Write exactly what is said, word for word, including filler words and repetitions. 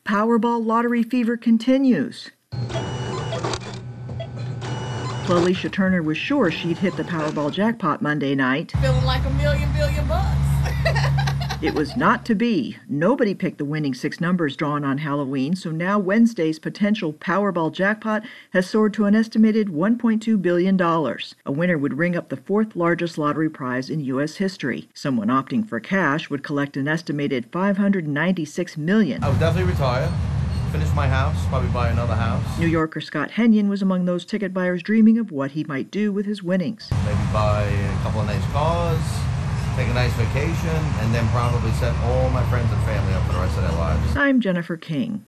Powerball lottery fever continues. Felicia Turner was sure she'd hit the Powerball jackpot Monday night. Feeling like a million billion bucks. It was not to be. Nobody picked the winning six numbers drawn on Halloween, so now Wednesday's potential Powerball jackpot has soared to an estimated one point two billion dollars. A winner would ring up the fourth largest lottery prize in U S history. Someone opting for cash would collect an estimated five hundred ninety-six million dollars. I would definitely retire, finish my house, probably buy another house. New Yorker Scott Henyon was among those ticket buyers dreaming of what he might do with his winnings. Maybe buy a couple of nice cars, take a nice vacation, and then probably set all my friends and family up for the rest of their lives. I'm Jennifer King.